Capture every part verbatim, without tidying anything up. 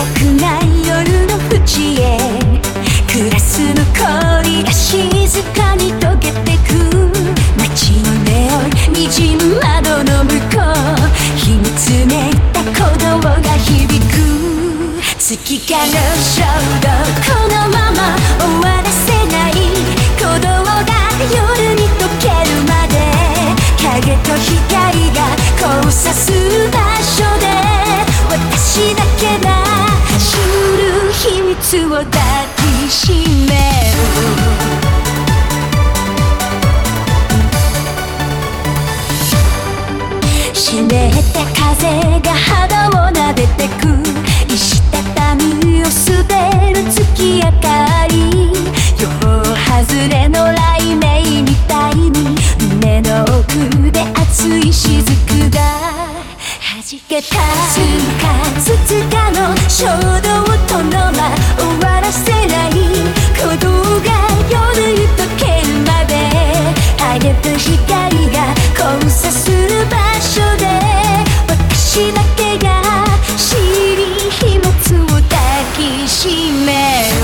くない夜の淵へグラスの氷が静かに溶けてく街のネオンにじむ窓の向こう秘密めいた鼓動が響く月かの衝動このまま終わらせない鼓動が夜に溶けるまで影と光が交差する場所で私だけが知る秘密を抱きしめる湿った風が肌を撫でてく石畳を捨てる月明かり予報外れの雷鳴みたいに胸の奥で熱い雫が弾けたつかつつかの衝動とのま終わらせない鼓動が夜に溶けるまで影と光が交差する場所で私だけが知り秘密を抱きしめる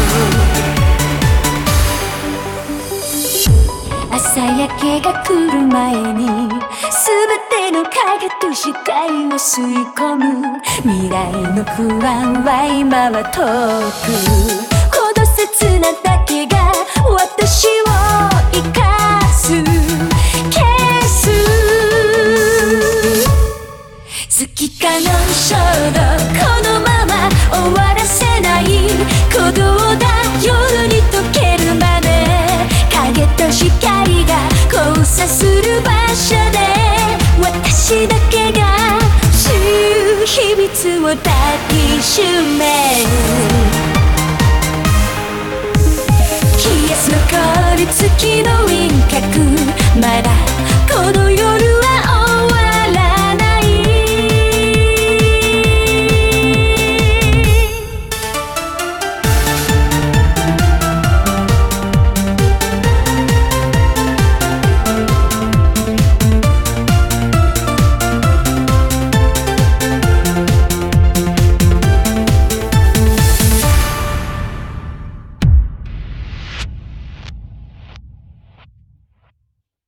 朝焼けが来る前に全ての影と光を吸い込む未来の不安は今は遠くこの切なだけが私を生かす消す月かの衝動このまま終わらせない鼓動だ夜に溶けるまで影と光が交差する場所で私だけが知る秘密を抱きしめる消え残る月の輪郭まだこの夜は